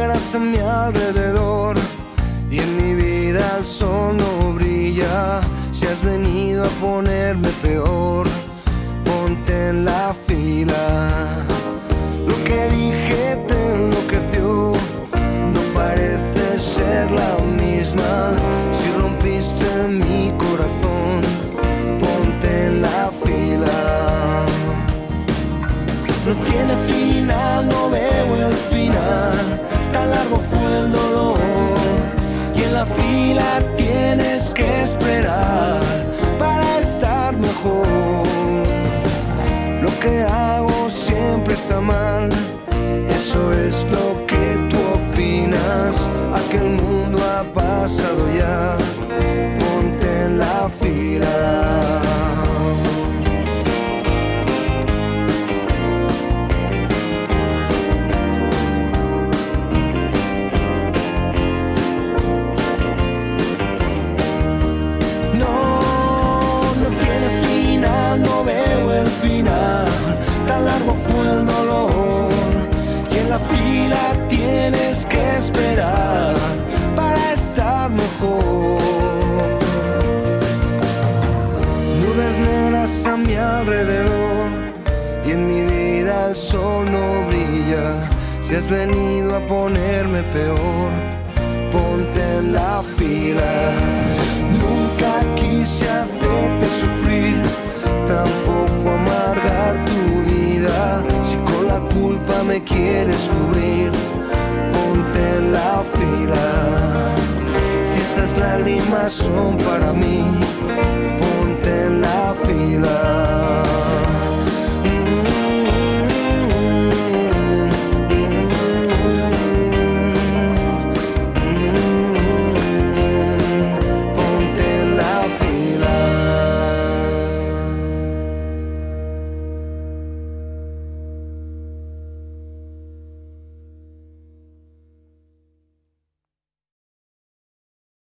negras a mi alrededor y en mi vida el sol no brilla. Si has venido a ponerme peor, ponte en la fila. Lo que dije te enloqueció, no parece ser la misma. Si rompiste mi corazón, ponte en la fila. No tiene final, no veo el final, tan largo fue el dolor. Y en la fila tienes que esperar para estar mejor. Lo que hago siempre está mal, eso es lo que tú opinas. Aquel mundo ha pasado ya, ponte en la fila. No veo el final, tan largo fue el dolor. Y en la fila tienes que esperar para estar mejor. Nubes negras a mi alrededor y en mi vida el sol no brilla. Si has venido a ponerme peor, ponte en la fila. Nunca quise hacerte sufrir, tampoco amargar tu vida. Si con la culpa me quieres cubrir, ponte en la fila. Si esas lágrimas son para mí,